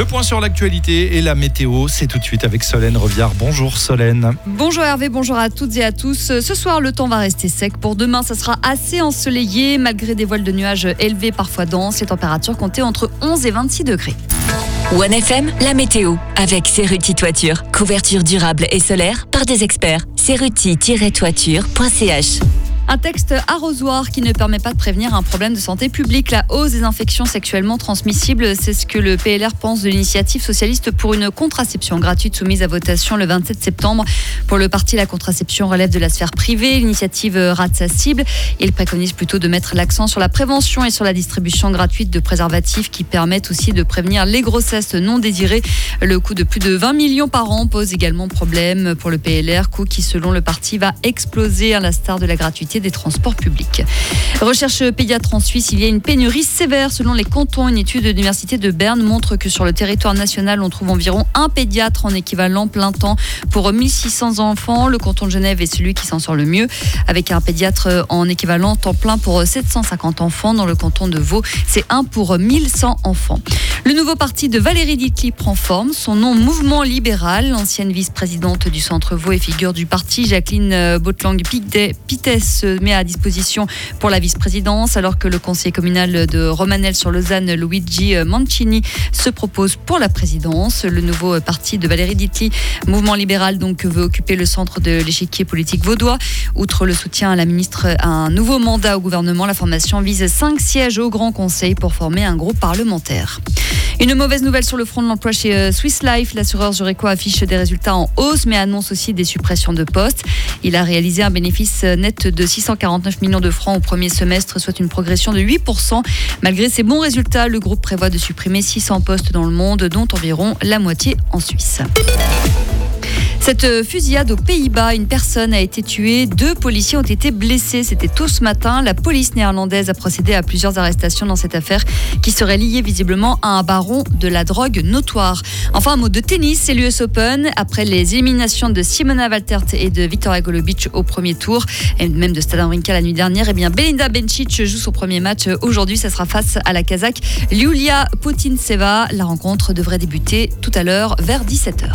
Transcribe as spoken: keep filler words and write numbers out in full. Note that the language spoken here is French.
Le point sur l'actualité et la météo, c'est tout de suite avec Solène Reviard. Bonjour Solène. Bonjour Hervé, bonjour à toutes et à tous. Ce soir, le temps va rester sec. Pour demain, ça sera assez ensoleillé, malgré des voiles de nuages élevés, parfois denses. Les températures comptaient entre onze et vingt-six degrés. One F M, la météo, avec Cerruti Toiture. Couverture durable et solaire par des experts. cerruti tiret toiture point c h. Un texte arrosoir qui ne permet pas de prévenir un problème de santé publique. La hausse des infections sexuellement transmissibles, c'est ce que le P L R pense de l'initiative socialiste pour une contraception gratuite soumise à votation le vingt-sept septembre. Pour le parti, la contraception relève de la sphère privée. L'initiative rate sa cible. Il préconise plutôt de mettre l'accent sur la prévention et sur la distribution gratuite de préservatifs qui permettent aussi de prévenir les grossesses non désirées. Le coût de plus de vingt millions par an pose également problème pour le P L R, coût qui, selon le parti, va exploser à l'instar de la gratuité des transports publics. Recherche pédiatre en Suisse, il y a une pénurie sévère selon les cantons. Une étude de l'université de Berne montre que sur le territoire national, on trouve environ un pédiatre en équivalent plein temps pour mille six cents enfants. Le canton de Genève est celui qui s'en sort le mieux, avec un pédiatre en équivalent temps plein pour sept cent cinquante enfants. Dans le canton de Vaud, c'est un pour mille cent enfants. Le nouveau parti de Valérie Ditli prend forme. Son nom, Mouvement Libéral. L'ancienne vice-présidente du Centre Vaud et figure du parti, Jacqueline Botelang-Pitet, se met à disposition pour la vice-présidence, alors que le conseiller communal de Romanel-sur-Lausanne, Luigi Mancini, se propose pour la présidence. Le nouveau parti de Valérie Ditli, Mouvement Libéral, donc, veut occuper le centre de l'échiquier politique vaudois. Outre le soutien à la ministre à un nouveau mandat au gouvernement, la formation vise cinq sièges au Grand Conseil pour former un groupe parlementaire. Une mauvaise nouvelle sur le front de l'emploi chez Swiss Life. L'assureur zurichois affiche des résultats en hausse, mais annonce aussi des suppressions de postes. Il a réalisé un bénéfice net de six cent quarante-neuf millions de francs au premier semestre, soit une progression de huit pour cent. Malgré ces bons résultats, le groupe prévoit de supprimer six cents postes dans le monde, dont environ la moitié en Suisse. Cette fusillade aux Pays-Bas, une personne a été tuée, deux policiers ont été blessés. C'était tôt ce matin. La police néerlandaise a procédé à plusieurs arrestations dans cette affaire qui serait liée visiblement à un baron de la drogue notoire. Enfin, un mot de tennis, c'est l'U S Open. Après les éliminations de Simona Valtert et de Viktoria Golubic au premier tour, et même de Stan Wawrinka la nuit dernière, eh bien Belinda Bencic joue son premier match aujourd'hui. Ça sera face à la Kazakh Yulia Putintseva. La rencontre devrait débuter tout à l'heure vers dix-sept heures.